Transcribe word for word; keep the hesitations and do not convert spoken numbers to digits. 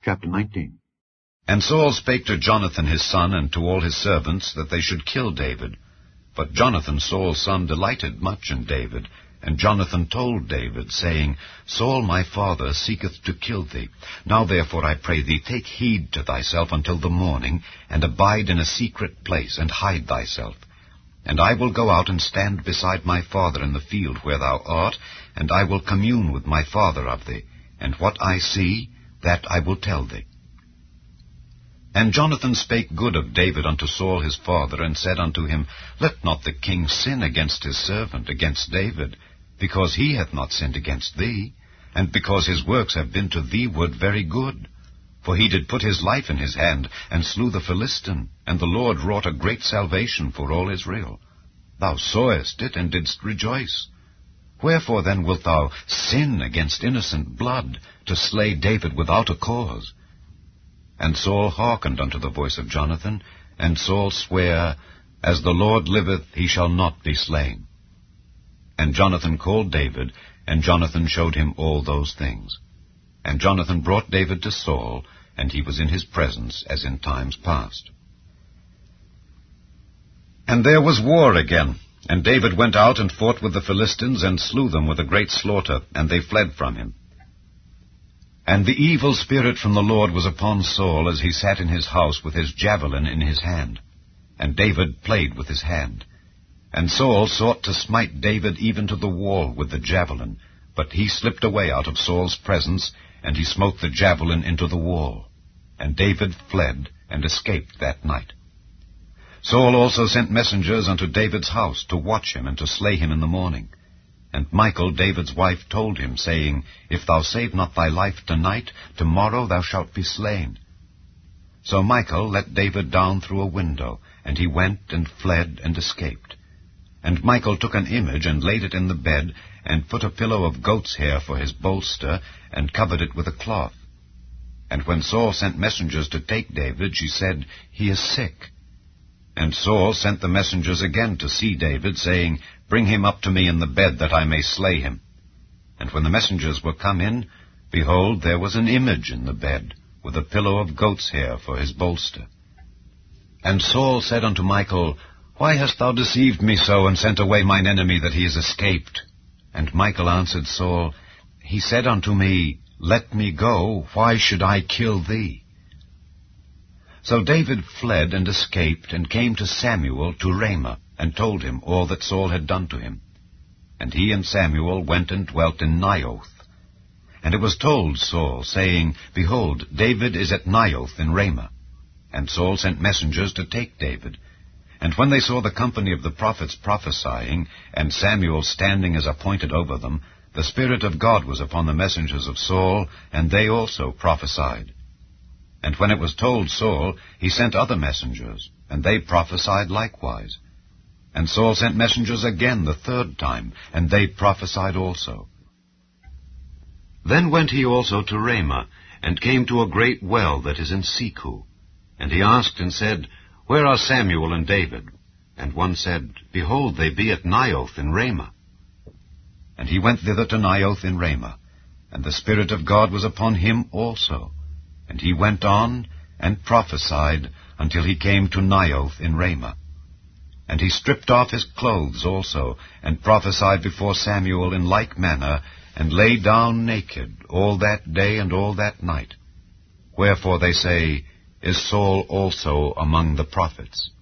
Chapter nineteen. And Saul spake to Jonathan his son and to all his servants that they should kill David. But Jonathan Saul's son delighted much in David. And Jonathan told David, saying, Saul my father seeketh to kill thee. Now therefore I pray thee, take heed to thyself until the morning, and abide in a secret place, and hide thyself. And I will go out and stand beside my father in the field where thou art, and I will commune with my father of thee, and what I see, that I will tell thee. And Jonathan spake good of David unto Saul his father, and said unto him, Let not the king sin against his servant, against David, because he hath not sinned against thee, and because his works have been to thee ward very good. For he did put his life in his hand, and slew the Philistine, and the Lord wrought a great salvation for all Israel. Thou sawest it, and didst rejoice. Wherefore then wilt thou sin against innocent blood, to slay David without a cause? And Saul hearkened unto the voice of Jonathan, and Saul sware, As the Lord liveth, he shall not be slain. And Jonathan called David, and Jonathan showed him all those things. And Jonathan brought David to Saul, and he was in his presence as in times past. And there was war again, and David went out and fought with the Philistines, and slew them with a great slaughter, and they fled from him. And the evil spirit from the Lord was upon Saul, as he sat in his house with his javelin in his hand. And David played with his hand. And Saul sought to smite David even to the wall with the javelin, but he slipped away out of Saul's presence, and he smote the javelin into the wall. And David fled, and escaped that night. Saul also sent messengers unto David's house, to watch him, and to slay him in the morning. And Michal, David's wife, told him, saying, If thou save not thy life tonight, tomorrow thou shalt be slain. So Michal let David down through a window, and he went and fled and escaped. And Michal took an image, and laid it in the bed, and put a pillow of goat's hair for his bolster, and covered it with a cloth. And when Saul sent messengers to take David, she said, He is sick. And Saul sent the messengers again to see David, saying, Bring him up to me in the bed, that I may slay him. And when the messengers were come in, behold, there was an image in the bed, with a pillow of goat's hair for his bolster. And Saul said unto Michal, Why hast thou deceived me so, and sent away mine enemy, that he is escaped? And Michal answered Saul, He said unto me, Let me go, why should I kill thee? So David fled and escaped, and came to Samuel to Ramah, and told him all that Saul had done to him. And he and Samuel went and dwelt in Naioth. And it was told Saul, saying, Behold, David is at Naioth in Ramah. And Saul sent messengers to take David. And when they saw the company of the prophets prophesying, and Samuel standing as appointed over them, the Spirit of God was upon the messengers of Saul, and they also prophesied. And when it was told Saul, he sent other messengers, and they prophesied likewise. And Saul sent messengers again the third time, and they prophesied also. Then went he also to Ramah, and came to a great well that is in Seku. And he asked and said, Where are Samuel and David? And one said, Behold, they be at Naioth in Ramah. And he went thither to Naioth in Ramah, and the Spirit of God was upon him also. And he went on, and prophesied, until he came to Naioth in Ramah. And he stripped off his clothes also, and prophesied before Samuel in like manner, and lay down naked all that day and all that night. Wherefore they say, Is Saul also among the prophets?